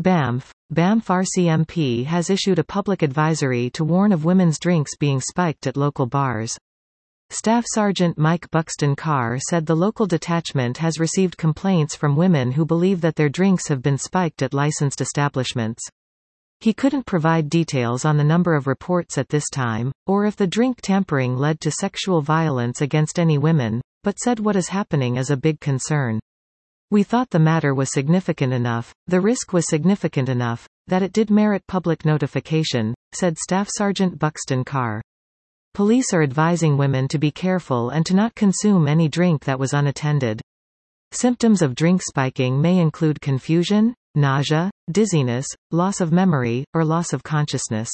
Banff RCMP has issued a public advisory to warn of women's drinks being spiked at local bars. Staff Sergeant Mike Buxton Carr said the local detachment has received complaints from women who believe that their drinks have been spiked at licensed establishments. He couldn't provide details on the number of reports at this time, or if the drink tampering led to sexual violence against any women, but said what is happening is a big concern. We thought the matter was significant enough, the risk was significant enough, that it did merit public notification, said Staff Sergeant Buxton Carr. Police are advising women to be careful and to not consume any drink that was unattended. Symptoms of drink spiking may include confusion, nausea, dizziness, loss of memory, or loss of consciousness.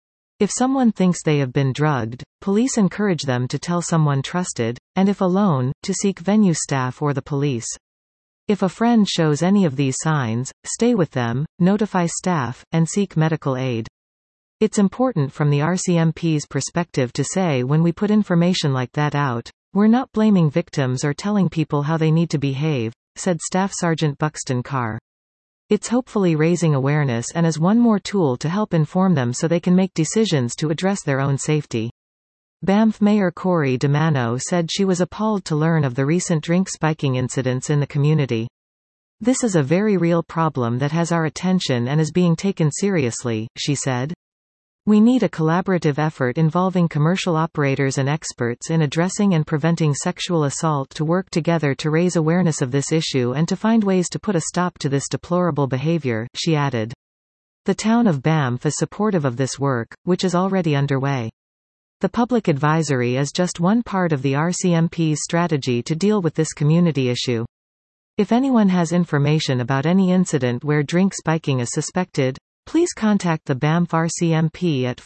If someone thinks they have been drugged, police encourage them to tell someone trusted, and if alone, to seek venue staff or the police. If a friend shows any of these signs, stay with them, notify staff, and seek medical aid. It's important from the RCMP's perspective to say when we put information like that out, we're not blaming victims or telling people how they need to behave, said Staff Sergeant Buxton Carr. It's hopefully raising awareness and is one more tool to help inform them so they can make decisions to address their own safety. Banff Mayor Corey DeMano said she was appalled to learn of the recent drink spiking incidents in the community. This is a very real problem that has our attention and is being taken seriously, she said. We need a collaborative effort involving commercial operators and experts in addressing and preventing sexual assault to work together to raise awareness of this issue and to find ways to put a stop to this deplorable behavior, she added. The town of Banff is supportive of this work, which is already underway. The public advisory is just one part of the RCMP's strategy to deal with this community issue. If anyone has information about any incident where drink spiking is suspected, please contact the Banff RCMP at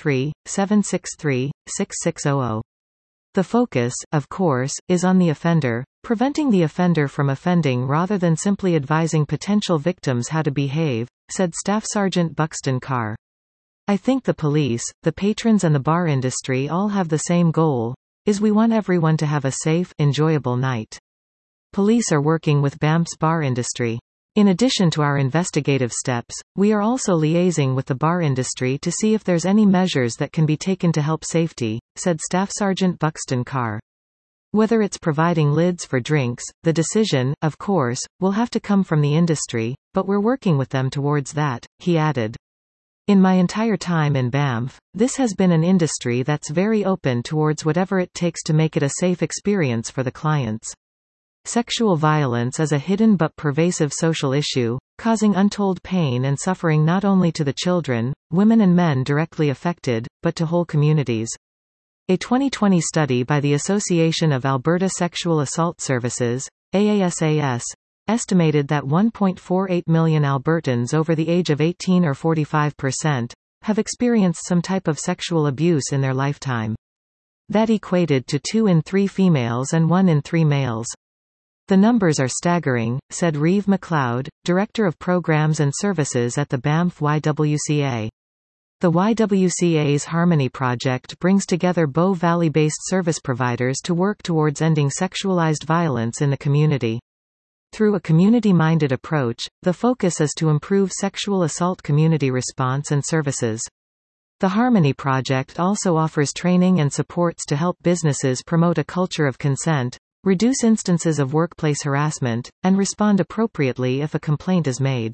403-763-6600. The focus, of course, is on the offender, preventing the offender from offending rather than simply advising potential victims how to behave, said Staff Sergeant Buxton Carr. I think the police, the patrons and the bar industry all have the same goal, is we want everyone to have a safe, enjoyable night. Police are working with Banff's bar industry. In addition to our investigative steps, we are also liaising with the bar industry to see if there's any measures that can be taken to help safety, said Staff Sergeant Buxton Carr. Whether it's providing lids for drinks, the decision, of course, will have to come from the industry, but we're working with them towards that, he added. In my entire time in Banff, this has been an industry that's very open towards whatever it takes to make it a safe experience for the clients. Sexual violence is a hidden but pervasive social issue, causing untold pain and suffering not only to the children, women and men directly affected, but to whole communities. A 2020 study by the Association of Alberta Sexual Assault Services, AASAS, estimated that 1.48 million Albertans over the age of 18 or 45% have experienced some type of sexual abuse in their lifetime. That equated to 2 in 3 females and 1 in 3 males. The numbers are staggering, said Reeve McLeod, Director of Programs and Services at the Banff YWCA. The YWCA's Harmony Project brings together Bow Valley-based service providers to work towards ending sexualized violence in the community. Through a community-minded approach, the focus is to improve sexual assault community response and services. The Harmony Project also offers training and supports to help businesses promote a culture of consent, reduce instances of workplace harassment, and respond appropriately if a complaint is made.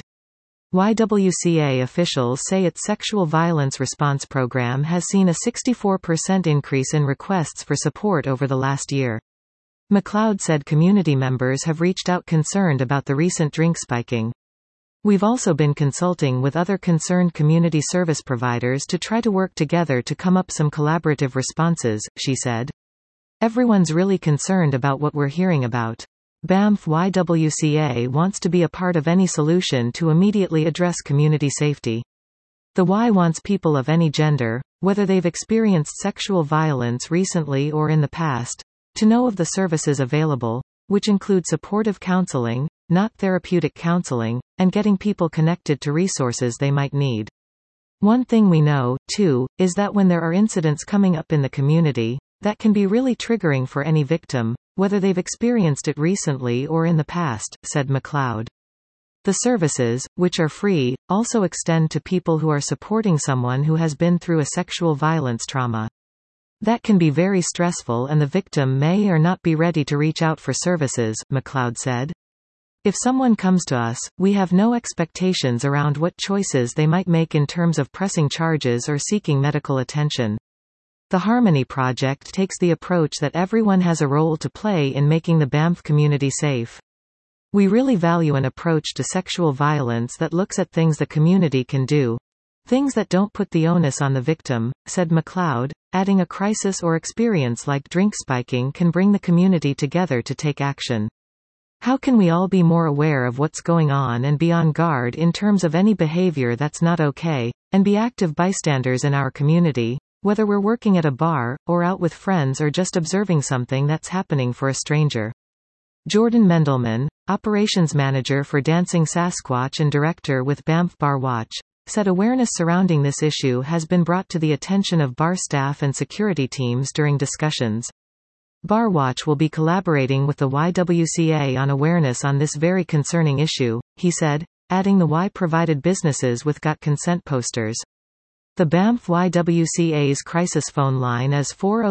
YWCA officials say its sexual violence response program has seen a 64% increase in requests for support over the last year. McLeod said community members have reached out concerned about the recent drink spiking. We've also been consulting with other concerned community service providers to try to work together to come up some collaborative responses, she said. Everyone's really concerned about what we're hearing about. Banff YWCA wants to be a part of any solution to immediately address community safety. The Y wants people of any gender, whether they've experienced sexual violence recently or in the past, to know of the services available, which include supportive counseling, not therapeutic counseling, and getting people connected to resources they might need. One thing we know, too, is that when there are incidents coming up in the community, that can be really triggering for any victim, whether they've experienced it recently or in the past, said McLeod. The services, which are free, also extend to people who are supporting someone who has been through a sexual violence trauma. That can be very stressful and the victim may or not be ready to reach out for services, McLeod said. If someone comes to us, we have no expectations around what choices they might make in terms of pressing charges or seeking medical attention. The Harmony Project takes the approach that everyone has a role to play in making the Banff community safe. We really value an approach to sexual violence that looks at things the community can do. Things that don't put the onus on the victim, said McLeod, adding a crisis or experience like drink spiking can bring the community together to take action. How can we all be more aware of what's going on and be on guard in terms of any behavior that's not okay, and be active bystanders in our community, whether we're working at a bar, or out with friends or just observing something that's happening for a stranger. Jordan Mendelman, operations manager for Dancing Sasquatch and director with Banff Bar Watch, said awareness surrounding this issue has been brought to the attention of bar staff and security teams during discussions. Bar Watch will be collaborating with the YWCA on awareness on this very concerning issue, he said, adding the Y provided businesses with got consent posters. The Banff YWCA's crisis phone line is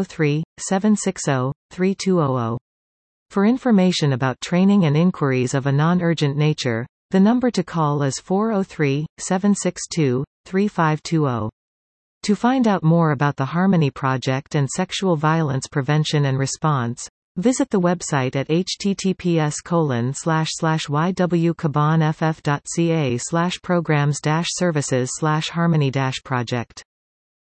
403-760-3200. For information about training and inquiries of a non-urgent nature, the number to call is 403-762-3520. To find out more about the Harmony Project and sexual violence prevention and response, visit the website at https://ywcabanff.ca/programs-services/harmony-project.